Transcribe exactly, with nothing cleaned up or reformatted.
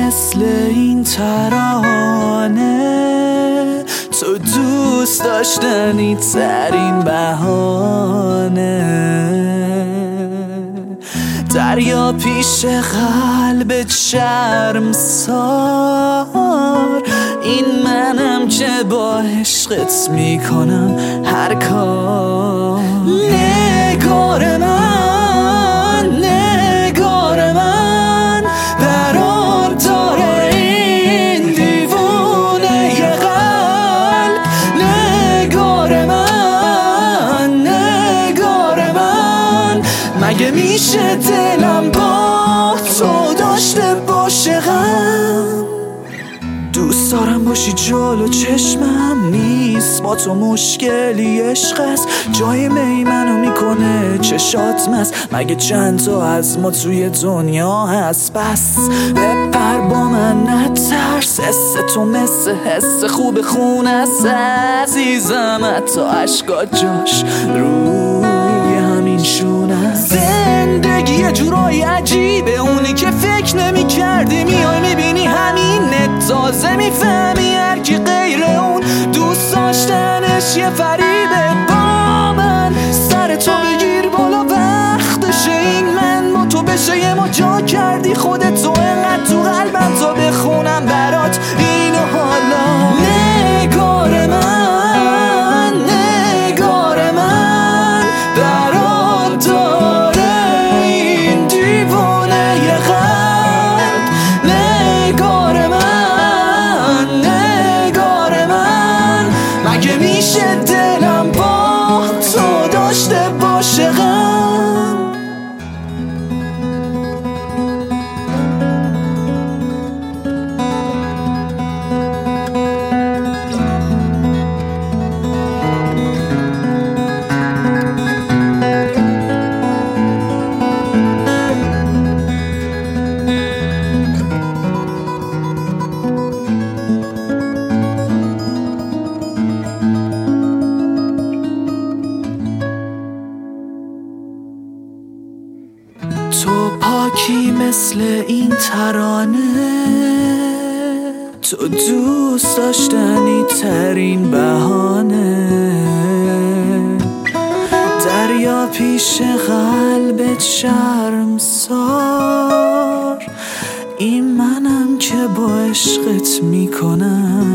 مثل این ترانه، تو دوست داشتنی ترین بهانه. دریا پیش قلبت شرمسار، این منم که با عشقت میکنم هر کار. نگار من، نگار من، قرار داره این دیوونه قلب. نگار من، نگار من، مگه میشه دلم با تو داشته باشه غم؟ دوست دارم باشی جلو چشمم، نیست با تو مشکلی عشق است. جای می منو میکنه چشات مست، مگه چند تا از ما توی دنیا هست؟ بس بپر با من نترس، حس تو مثل حس خوب خون است عزیزم، حتی عشقات جاش روی همین شون است. زندگی یه جورای عجیبه، اونی که فکر نمی کردی میای میبینی همینه. تازه میفهمی هر کی غیر اون دوست داشتنش یه فریبه. با من سر تو بگیر بالا، وقتشه این من با تو بشه یه ما. جا کردی خودتو انقدر تو قلبم تا بخونم برات اینو حالا. نگار من، نگار من، برات داره این دیوونه یه قلب. نگار من، نگار من، مگه میشه دلم با تو داشته باشه غم؟ تو پاکی مثل این ترانه، تو دوست داشتنی ترین بهانه. دریا پیش قلبت شرمسار، این منم که با عشقت میکنم